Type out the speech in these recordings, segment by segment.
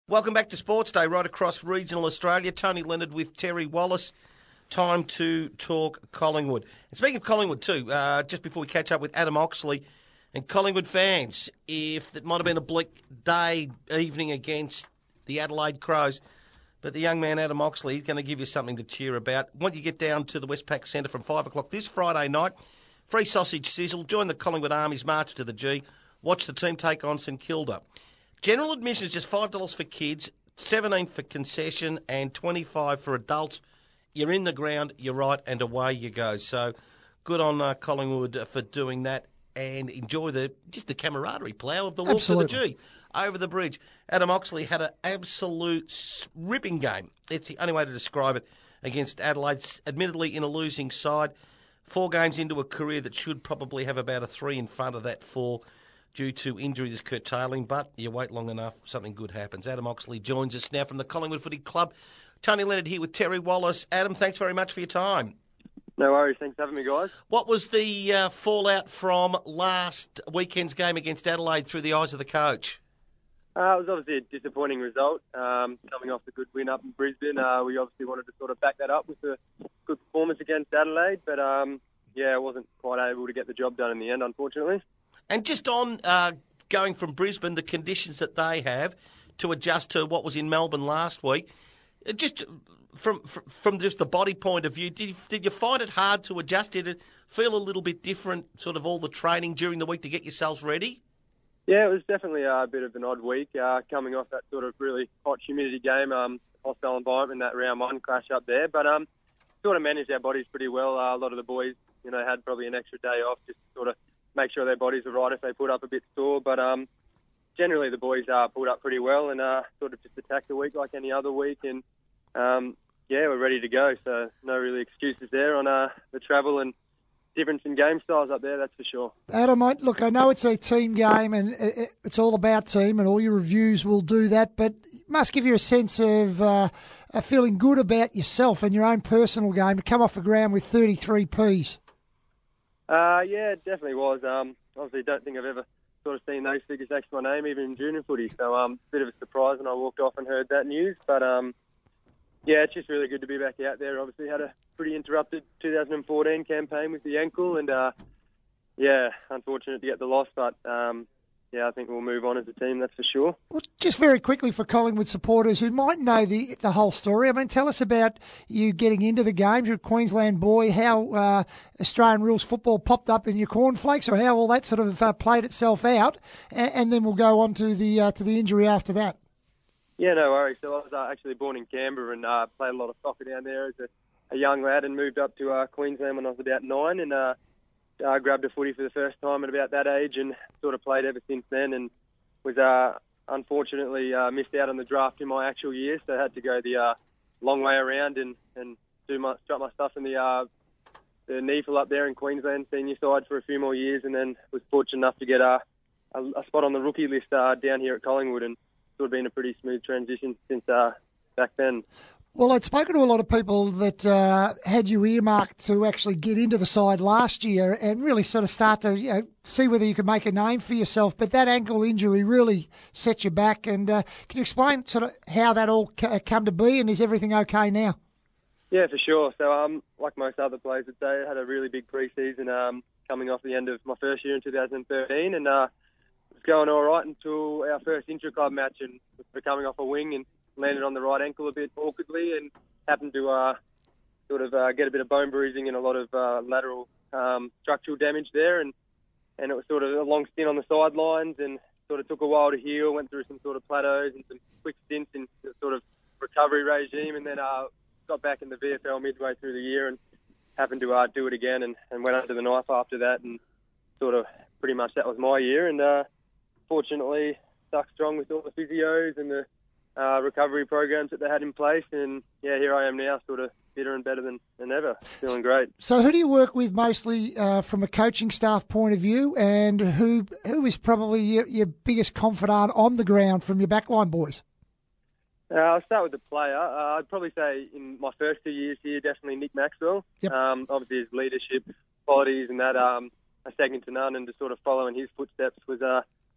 Welcome back to Sports Day right across regional Australia. Tony Leonard with Terry Wallace. Time to talk Collingwood. And speaking of Collingwood too, just before we catch up with Adam Oxley and Collingwood fans, if it might have been a bleak evening against the Adelaide Crows, but the young man Adam Oxley is going to give you something to cheer about. Once you get down to the Westpac Centre from 5 o'clock this Friday night, free sausage sizzle, join the Collingwood Army's March to the G, watch the team take on St Kilda. General admission is just $5 for kids, $17 for concession, and $25 for adults. You're in the ground, you're right, and away you go. So good on Collingwood for doing that, and enjoy the camaraderie plough of the walk to the G over the bridge. Adam Oxley had an absolute ripping game. It's the only way to describe it against Adelaide, admittedly in a losing side. 4 games into a career that should probably have about a 3 in front of that 4. Due to injuries curtailing, but you wait long enough, something good happens. Adam Oxley joins us now from the Collingwood Footy Club. Tony Leonard here with Terry Wallace. Adam, thanks very much for your time. No worries, thanks for having me, guys. What was the fallout from last weekend's game against Adelaide through the eyes of the coach? It was obviously a disappointing result, coming off a good win up in Brisbane. We obviously wanted to sort of back that up with a good performance against Adelaide, but I wasn't quite able to get the job done in the end, unfortunately. And just on going from Brisbane, the conditions that they have to adjust to what was in Melbourne last week, just from just the body point of view, did you find it hard to adjust? Did it feel a little bit different, sort of all the training during the week to get yourselves ready? Yeah, it was definitely a bit of an odd week, coming off that sort of really hot humidity game, hostile environment, that round 1 crash up there. But sort of managed our bodies pretty well. A lot of the boys, had probably an extra day off just to sort of make sure their bodies were right if they put up a bit sore. But generally the boys pulled up pretty well and sort of just attacked the week like any other week. And, we're ready to go. So no really excuses there on the travel and difference in game styles up there, that's for sure. Adam, look, I know it's a team game and it's all about team and all your reviews will do that, but it must give you a sense of feeling good about yourself and your own personal game to come off the ground with 33 Ps. Yeah, it definitely was. Obviously, don't think I've ever sort of seen those figures next to my name, even in junior footy. So, a bit of a surprise when I walked off and heard that news. But, it's just really good to be back out there. Obviously, had a pretty interrupted 2014 campaign with the ankle. And, unfortunate to get the loss. But, I think we'll move on as a team, that's for sure. Well, just very quickly for Collingwood supporters who might know the whole story, I mean, tell us about you getting into the games. You're a Queensland boy, how Australian rules football popped up in your cornflakes, or how all that sort of played itself out, and then we'll go on to the injury after that. Yeah, no worries. So I was actually born in Canberra and played a lot of soccer down there as a young lad and moved up to Queensland when I was about 9 and grabbed a footy for the first time at about that age and sort of played ever since then, and was unfortunately missed out on the draft in my actual year, so I had to go the long way around and strut my stuff in the NEAFL up there in Queensland senior side for a few more years, and then was fortunate enough to get a spot on the rookie list down here at Collingwood, and sort of been a pretty smooth transition since back then. Well, I'd spoken to a lot of people that had you earmarked to actually get into the side last year and really sort of start to see whether you could make a name for yourself. But that ankle injury really set you back. And can you explain sort of how that all come to be, and is everything okay now? Yeah, for sure. So, like most other players would say, I had a really big pre-season coming off the end of my first year in 2013, and was going all right until our first intra-club match, and was coming off a wing and landed on the right ankle a bit awkwardly and happened to get a bit of bone bruising and a lot of lateral structural damage there, and it was sort of a long stint on the sidelines and sort of took a while to heal, went through some sort of plateaus and some quick stints in the sort of recovery regime, and then got back in the VFL midway through the year and happened to do it again and went under the knife after that, and sort of pretty much that was my year, and fortunately stuck strong with all the physios and the recovery programs that they had in place, and here I am now, sort of fitter and better than ever, feeling great. So who do you work with mostly from a coaching staff point of view, and who is probably your biggest confidant on the ground from your backline boys? I'll start with the player. I'd probably say in my first 2 years here, definitely Nick Maxwell. Yep. Obviously his leadership qualities and that are second to none, and to sort of follow in his footsteps was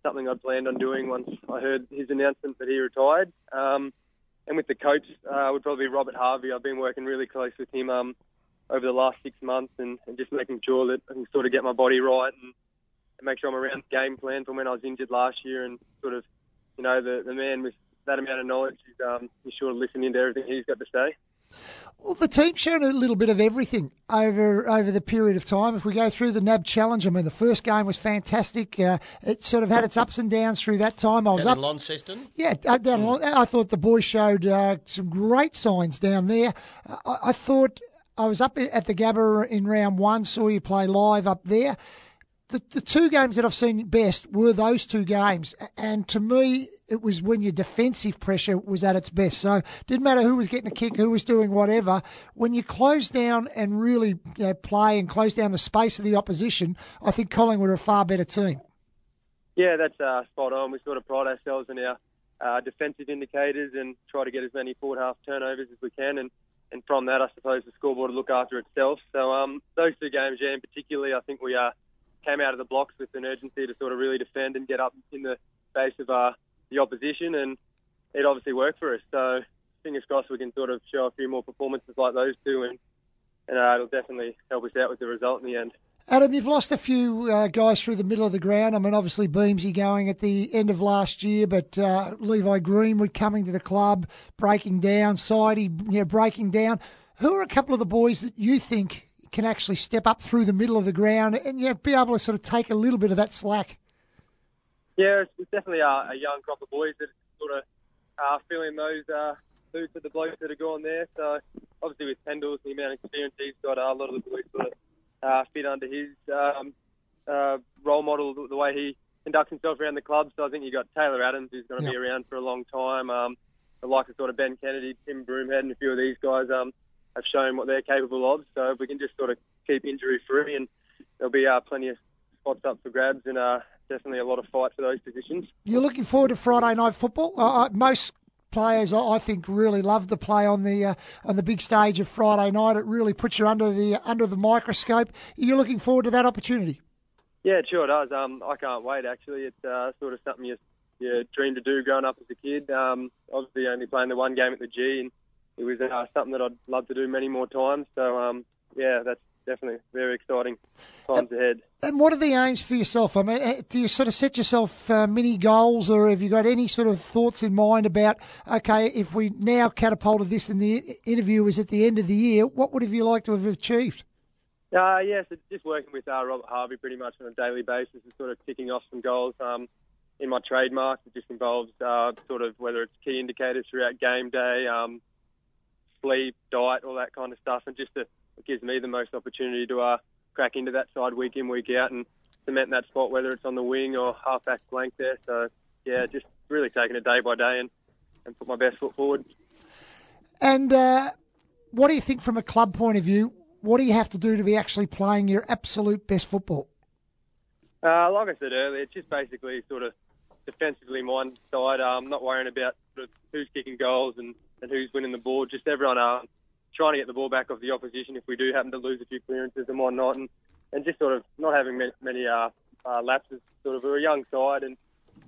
something I'd planned on doing once I heard his announcement that he retired. And with the coach would probably be Robert Harvey. I've been working really close with him over the last 6 months and just making sure that I can sort of get my body right and make sure I'm around the game plan from when I was injured last year, and sort of, the man with that amount of knowledge, he's sure to listen into everything he's got to say. Well, the team's shown a little bit of everything over the period of time. If we go through the NAB Challenge, I mean, the first game was fantastic. It sort of had its ups and downs through that time. I was down in Launceston? Yeah, down in I thought the boys showed some great signs down there. I thought I was up at the Gabba in round one, saw you play live up there. The two games that I've seen best were those two games. And to me, it was when your defensive pressure was at its best. So it didn't matter who was getting a kick, who was doing whatever. When you close down and really play and close down the space of the opposition, I think Collingwood are a far better team. Yeah, that's spot on. We sort of pride ourselves in our defensive indicators and try to get as many forward half turnovers as we can. And from that, I suppose the scoreboard will look after itself. So those two games, yeah, in particularly, I think we came out of the blocks with an urgency to sort of really defend and get up in the face of the opposition, and it obviously worked for us. So fingers crossed we can sort of show a few more performances like those two, and it'll definitely help us out with the result in the end. Adam, you've lost a few guys through the middle of the ground. I mean, obviously Beamsy going at the end of last year, but Levi Greenwood coming to the club, breaking down, Sidey breaking down. Who are a couple of the boys that you think can actually step up through the middle of the ground and be able to sort of take a little bit of that slack? Yeah, it's definitely a young crop of boys that sort of feeling those boots of the blokes that are going there. So obviously with Pendles, the amount of experience he's got, a lot of the boys sort of fit under his role model, the way he conducts himself around the club. So I think you've got Taylor Adams, who's going to be around for a long time. The likes of sort of Ben Kennedy, Tim Broomhead, and a few of these guys have shown what they're capable of. So if we can just sort of keep injury-free, and there'll be plenty of spots up for grabs, and definitely a lot of fight for those positions. You're looking forward to Friday night football? Most players, I think, really love to play on the big stage of Friday night. It really puts you under the microscope. You're looking forward to that opportunity? Yeah, it sure does. I can't wait, actually. It's sort of something you dreamed to do growing up as a kid. Obviously, only playing the one game at the G, and it was something that I'd love to do many more times. So, yeah, that's definitely very exciting times ahead. And what are the aims for yourself? I mean, do you sort of set yourself mini goals, or have you got any sort of thoughts in mind about, okay, if we now catapulted this and the interview was at the end of the year, what would have you liked to have achieved? Yeah, so just working with Robert Harvey pretty much on a daily basis and sort of ticking off some goals. In my trademark, it just involves sort of whether it's key indicators throughout game day, sleep, diet, all that kind of stuff, and it gives me the most opportunity to crack into that side week in, week out, and cement that spot, whether it's on the wing or half-back flank there. So, yeah, just really taking it day by day and put my best foot forward. And what do you think from a club point of view? What do you have to do to be actually playing your absolute best football? Like I said earlier, it's just basically sort of defensively minded side. I'm not worrying about sort of who's kicking goals and who's winning the ball. Just everyone trying to get the ball back off the opposition if we do happen to lose a few clearances and whatnot, and just sort of not having many lapses. Sort of we're a young side, and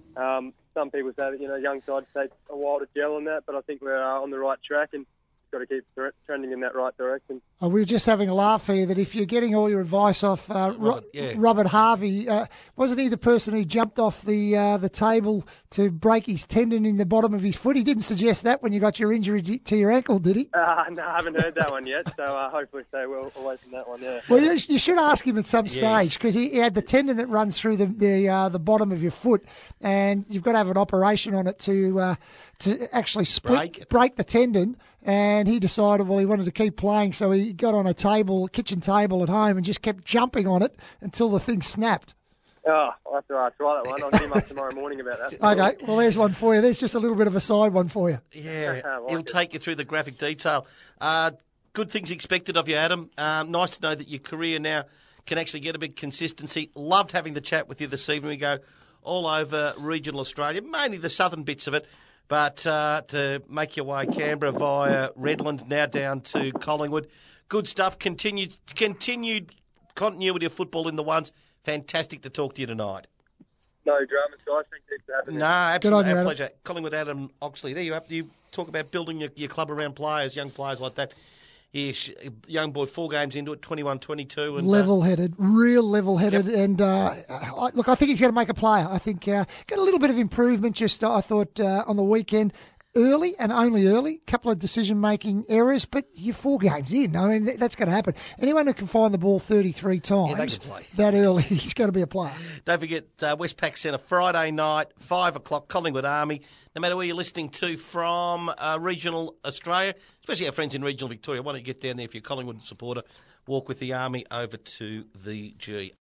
some people say that young sides take a while to gel on that, but I think we're on the right track and got to keep trending in that right direction. We were just having a laugh here that if you're getting all your advice off Robert Harvey, wasn't he the person who jumped off the table to break his tendon in the bottom of his foot? He didn't suggest that when you got your injury to your ankle, did he? No, I haven't heard that one yet, so hopefully stay well away from that one, yeah. Well, you should ask him at some stage, because he had the tendon that runs through the bottom of your foot, and you've got to have an operation on it to actually break the tendon. And he decided, he wanted to keep playing, so he got on a kitchen table at home, and just kept jumping on it until the thing snapped. Oh, I'll have to try that one. I'll get him up tomorrow morning about that. Okay, well, there's one for you. There's just a little bit of a side one for you. Yeah, he'll take you through the graphic detail. Good things expected of you, Adam. Nice to know that your career now can actually get a bit of consistency. Loved having the chat with you this evening. We go all over regional Australia, mainly the southern bits of it. But to make your way Canberra via Redland, now down to Collingwood. Good stuff. Continued continuity of football in the ones. Fantastic to talk to you tonight. No dramas, guys. Thank you for having me. No, Good on absolutely. you, Our Adam. pleasure. Collingwood Adam Oxley. There you are. You talk about building your club around players, young players like that. Yeah, young boy, 4 games into it, 21-22. And, Level-headed, real level-headed, and look, I think he's going to make a player. I think got a little bit of improvement. Just I thought on the weekend, early and only early, couple of decision-making errors, but you're 4 games in. I mean, that's going to happen. Anyone who can find the ball 33 times can play. that early, he's going to be a player. Don't forget Westpac Centre, Friday night, 5 o'clock, Collingwood Army. No matter where you're listening to from regional Australia, especially our friends in regional Victoria, why don't you get down there if you're a Collingwood supporter, walk with the Army over to the G.